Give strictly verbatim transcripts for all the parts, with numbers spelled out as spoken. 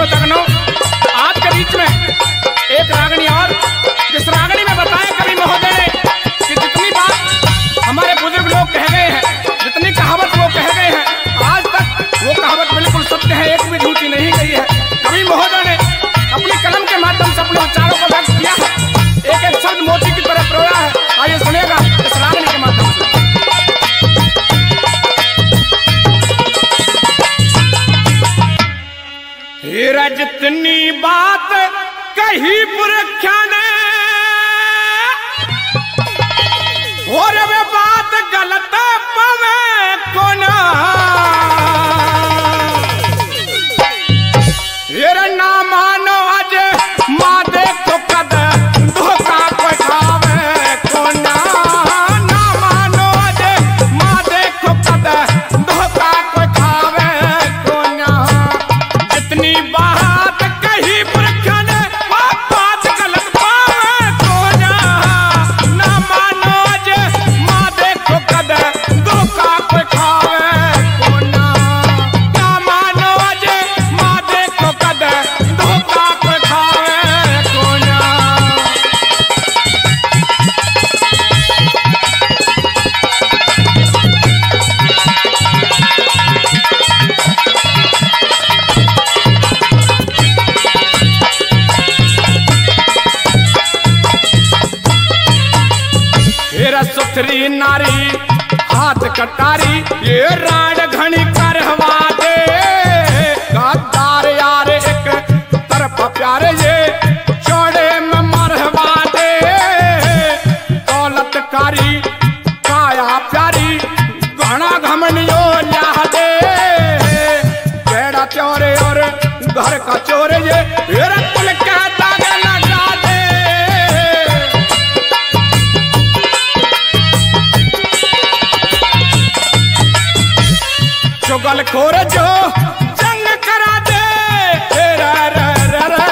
तो तगनो आज के बीच में एक रागनी और जिस रागनी में बताया कवि महोदय ने कि जितनी बात हमारे बुजुर्ग लोग कह गए हैं, जितनी कहावत वो कह गए हैं, आज तक वो कहावत बिल्कुल सत्य है, एक भी झूठी नहीं गई है। कवि महोदय ने अपनी कलम के माध्यम से अपने विचारों को व्यक्त किया है, एक एक शब्द मोती की तरह प्रोया है। आइए सुनेगा इस रागनी के माध्यम से। हीरा जितनी बात कही पुरख्या ने और वे बात गलत पवे को ना, हीरा ना मानो आज माँ देखो कद धोखा कोई खावे को ना, ना मानो आज माँ देखो कद धोखा कोई खावे को ना। जितनी बात कही पुरखा ने बात गलत पावे को ना, ना मानो आज माँ देखो कद धोखा कोई खावे को ना, ना मानो आज माँ देखो कद धोखा कोई खावे को ना। हेरा सुथरी नारी हाथ कटारी ये राड घनी करवा दे, गद्दार यार एक तरफ प्यारे ये चौड़े में मरवा दे। दौलतकारी काया प्यारी घना घमनियो ला दे, बेड़ा चोरे और घर का चोरे ये हेरा कुल का दाग लगा दे। चुगल खोर जो जंग करा दे, रे रे रे रे।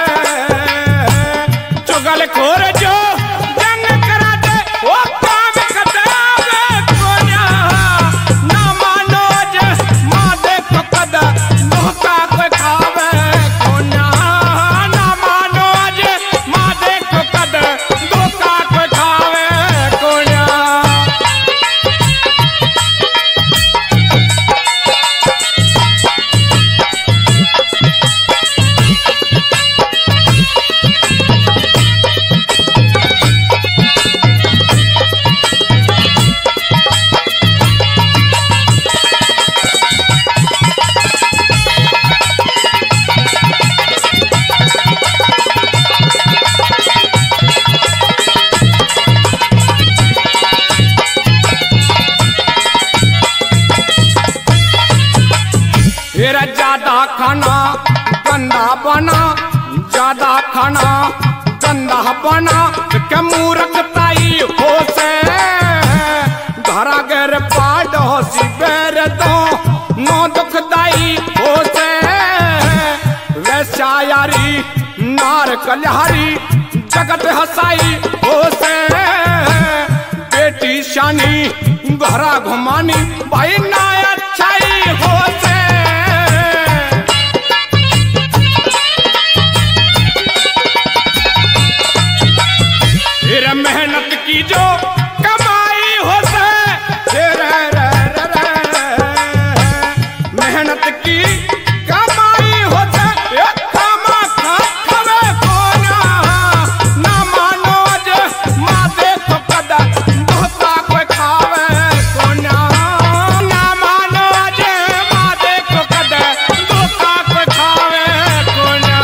चुगल खोर जो जंग करा दे, वो काम कदावे को ना, ना मानो आज माँ देखो कद धोखा कोई खावे को ना, ना मानो आज माँ देखो कद धोखा कोई खावे को ना। हेरा ज्यादा खाना गंदा बना, ज्यादा खाना गंदा बना के मूर्खताई हो से, घरा गर पाड़ होसी बेर दो नो दुखदाई हो से। वैसा यारी नार कल्यारी जगत हसाई हो से, बेटी शानी घरा घुमानी भाई ना अच्छाई हो से। फिर मेहनत की जो कमाई हो से, रे रे रे रे। मेहनत की कमाई हो से, खामा खा खावे को ना, ना मानो आज माँ देखो कद धोखा कोई खावे को ना, ना मानो आज माँ देखो कद धोखा कोई खावे को ना।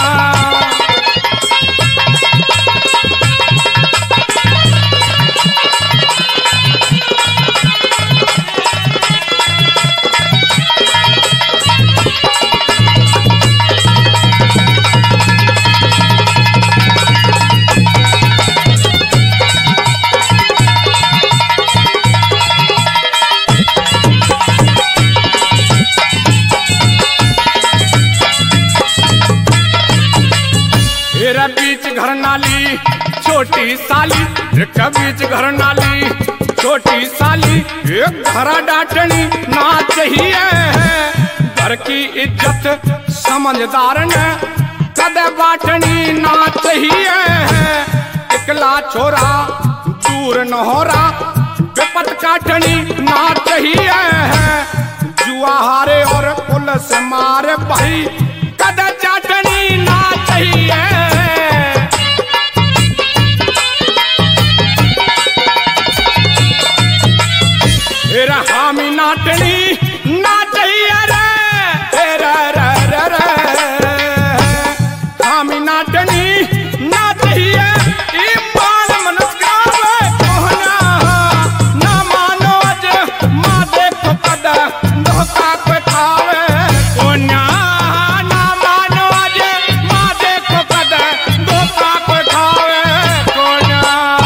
मेरा बीच घर नाली छोटी साली, एक बीच घर नाली छोटी साली, एक घरा डाटनी ना चाहिए। घर की इज्जत समझदार ने कद बाटनी ना चाहिए इकला छोरा दूर न हो रहा विपत काटनी ना चाहिए जुआ हारे और पुलिस मारे भाई कद चाटनी ना चाहिए हामी नाटनी ना चाहिए रे रे रे रे हामी नाटनी ना चाहिए ईमान मनस्कार कोहना ना मानो अज माँ देखो कद धोखा को खावे कोन्या ना मानो अज माँ देखो कद धोखा को खावे कोन्या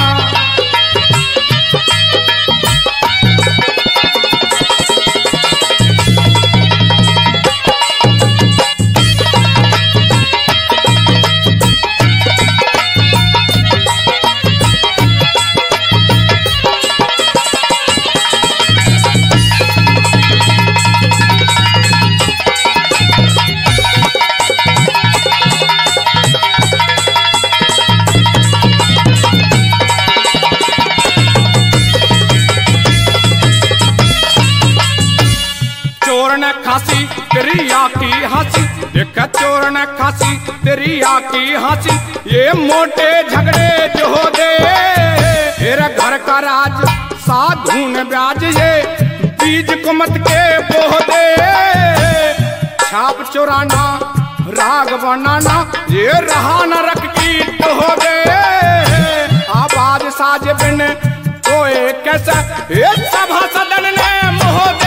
खासी तेरी आकी हंसी देख चोर न खासी तेरी आकी हंसी ये मोटे झगड़े जो हो दे तेरा घर का राज साधुन ब्याज ये बीज कुमत के बोह दे छाप चुराना राग बनाना ये रहा न रख की तो हो दे आवाज साज बिन कोई कैसा ये सभा सदन ने मोह दे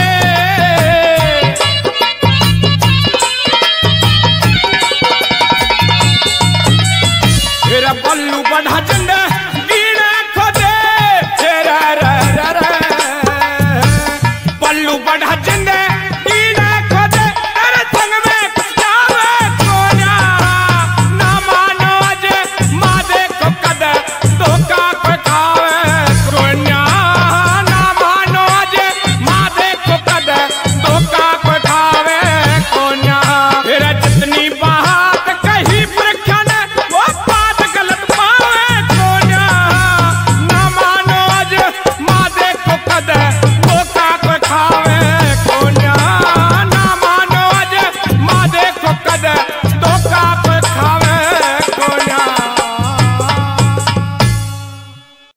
तेरा बल्लू बढ़ा चंद बीना खोदे तेरा रे रे रे बल्लू बढ़ा